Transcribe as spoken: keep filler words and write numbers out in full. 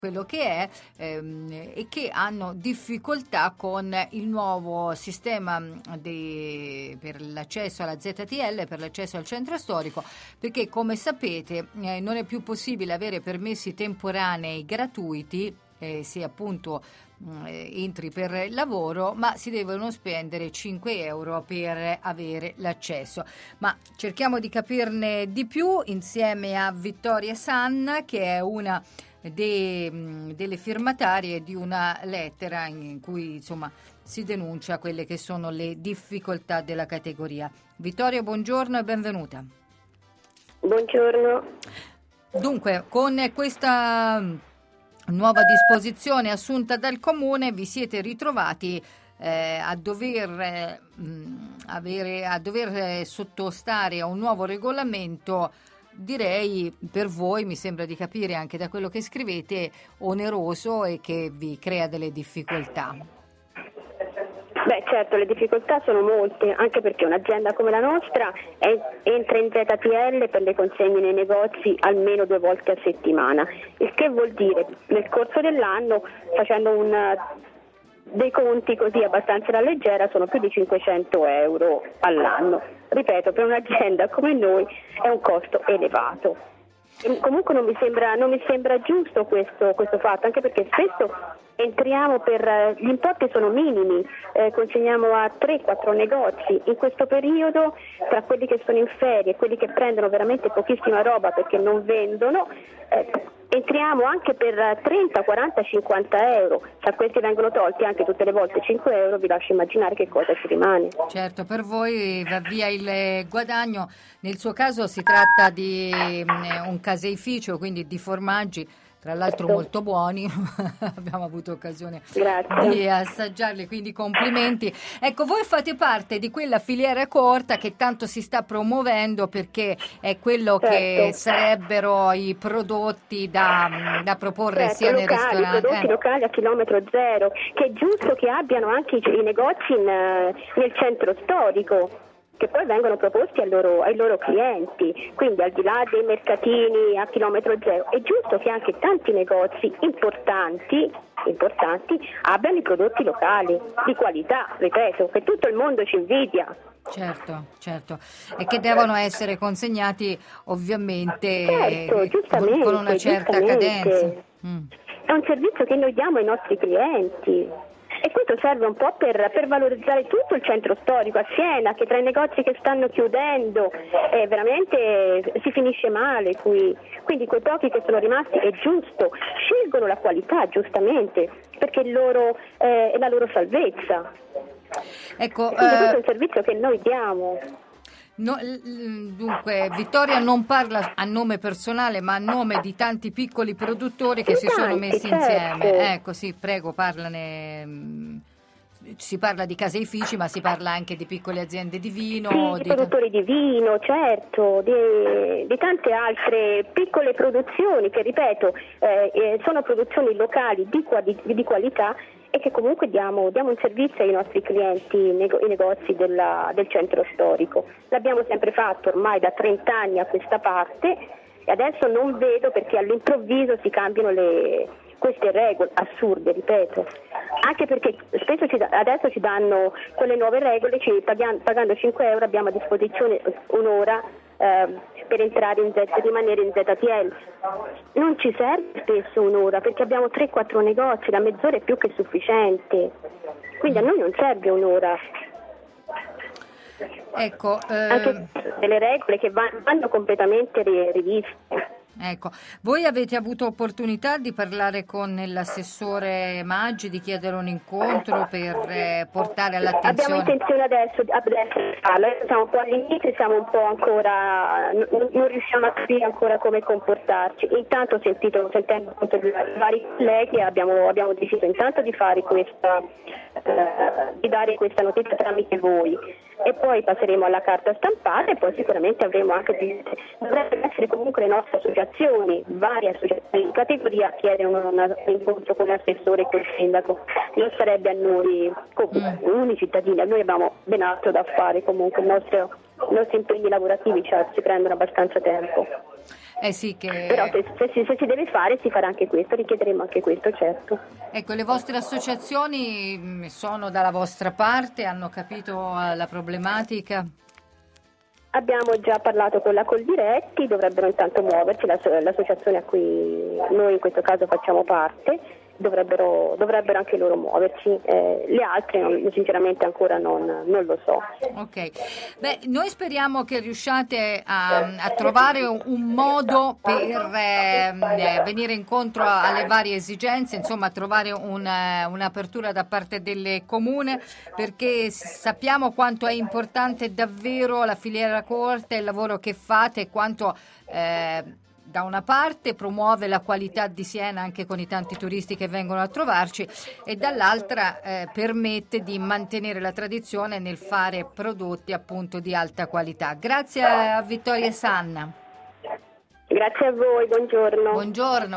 quello che è ehm, e che hanno difficoltà con il nuovo sistema de, per l'accesso alla Z T L, per l'accesso al centro storico, perché come sapete eh, non è più possibile avere permessi temporanei gratuiti eh, se appunto eh, entri per lavoro, ma si devono spendere cinque euro per avere l'accesso. Ma cerchiamo di capirne di più insieme a Vittoria Sanna, che è una De, delle firmatarie di una lettera in cui insomma si denuncia quelle che sono le difficoltà della categoria. Vittoria, buongiorno e benvenuta. Buongiorno. Dunque, con questa nuova disposizione assunta dal Comune vi siete ritrovati eh, a dover eh, avere a dover sottostare a un nuovo regolamento, direi per voi, mi sembra di capire anche da quello che scrivete, oneroso e che vi crea delle difficoltà. Beh, certo, le difficoltà sono molte, anche perché un'azienda come la nostra è, entra in Z T L per le consegne nei negozi almeno due volte a settimana, il che vuol dire nel corso dell'anno, facendo un dei conti così abbastanza alla leggera, sono più di cinquecento euro all'anno. Ripeto, per un'azienda come noi è un costo elevato. E comunque non mi sembra, non mi sembra giusto questo, questo fatto, anche perché spesso entriamo per, gli importi sono minimi, eh, consegniamo a tre quattro negozi. In questo periodo, tra quelli che sono in ferie e quelli che prendono veramente pochissima roba perché non vendono, eh, entriamo anche per trenta, quaranta, cinquanta euro. Se a questi vengono tolti anche tutte le volte cinque euro, vi lascio immaginare che cosa ci rimane. Certo, per voi va via il guadagno. Nel suo caso si tratta di un caseificio, quindi di formaggi, tra l'altro molto buoni, abbiamo avuto occasione Grazie. di assaggiarli, quindi complimenti. Ecco, voi fate parte di quella filiera corta che tanto si sta promuovendo, perché è quello certo. che sarebbero i prodotti da, da proporre certo, sia locali, nei ristoranti. prodotti eh. locali a chilometro zero, che è giusto che abbiano anche i, i negozi in, nel centro storico, che poi vengono proposti ai loro, ai loro clienti, quindi al di là dei mercatini a chilometro zero è giusto che anche tanti negozi importanti, importanti abbiano i prodotti locali di qualità, ripeto, che tutto il mondo ci invidia. Certo, certo, e che devono essere consegnati ovviamente certo, con, con una certa cadenza. Mm. È un servizio che noi diamo ai nostri clienti. E questo serve un po' per, per valorizzare tutto il centro storico a Siena, che tra i negozi che stanno chiudendo eh, veramente si finisce male qui. Quindi quei pochi che sono rimasti, è giusto, scelgono la qualità giustamente, perché il loro, eh, è la loro salvezza. Ecco, quindi eh... questo è un servizio che noi diamo. No, dunque Vittoria non parla a nome personale, ma a nome di tanti piccoli produttori che di si tanti, sono messi certo. insieme. Ecco, sì, prego, parlane. Si parla di caseifici, ma si parla anche di piccole aziende di vino. Sì, di di produttori di vino, certo, di, di tante altre piccole produzioni che, ripeto, eh, sono produzioni locali di, di, di qualità e che comunque diamo, diamo un servizio ai nostri clienti, i negozi della, del centro storico. L'abbiamo sempre fatto ormai da trenta anni a questa parte e adesso non vedo perché all'improvviso si cambiano le, queste regole assurde, ripeto. Anche perché spesso ci, adesso ci danno quelle nuove regole, ci pagando, pagando cinque euro abbiamo a disposizione un'ora eh, per entrare in Z, rimanere in Z T L. Non ci serve spesso un'ora perché abbiamo tre quattro negozi, la mezz'ora è più che sufficiente, quindi a noi non serve un'ora. Ecco, eh... anche delle regole che vanno completamente riviste. Ecco, voi avete avuto opportunità di parlare con l'assessore Maggi, di chiedere un incontro per eh, portare all'attenzione? Abbiamo intenzione adesso, adesso di farlo, siamo un po' all'inizio, siamo un po' ancora, non, non riusciamo a capire ancora come comportarci. Intanto ho sentito, sentendo appunto i vari colleghi, abbiamo, abbiamo deciso intanto di fare questa, eh, di dare questa notizia tramite voi. E poi passeremo alla carta stampata e poi sicuramente avremo anche di, dovrebbero essere comunque le nostre associazioni, varie associazioni di categoria a chiedere un, un incontro con l'assessore e col sindaco. Non sarebbe a noi come mm. cittadini, a noi abbiamo ben altro da fare, comunque i nostri, i nostri impegni lavorativi cioè, ci prendono abbastanza tempo. Eh sì, che... Però se, se, si, se si deve fare si farà anche questo, richiederemo anche questo, certo. Ecco, le vostre associazioni sono dalla vostra parte, hanno capito la problematica? Abbiamo già parlato con la Coldiretti, dovrebbero intanto muoverci, l'associazione a cui noi in questo caso facciamo parte, dovrebbero, dovrebbero anche loro muoverci, eh, le altre non, sinceramente ancora non, non lo so. Ok, beh, noi speriamo che riusciate a, a trovare un, un modo per eh, venire incontro alle varie esigenze, insomma trovare un, un'apertura da parte del comune, perché sappiamo quanto è importante davvero la filiera corta, il lavoro che fate, quanto eh, da una parte promuove la qualità di Siena anche con i tanti turisti che vengono a trovarci e dall'altra eh, permette di mantenere la tradizione nel fare prodotti appunto di alta qualità. Grazie a Vittoria Sanna. Grazie a voi, buongiorno. Buongiorno.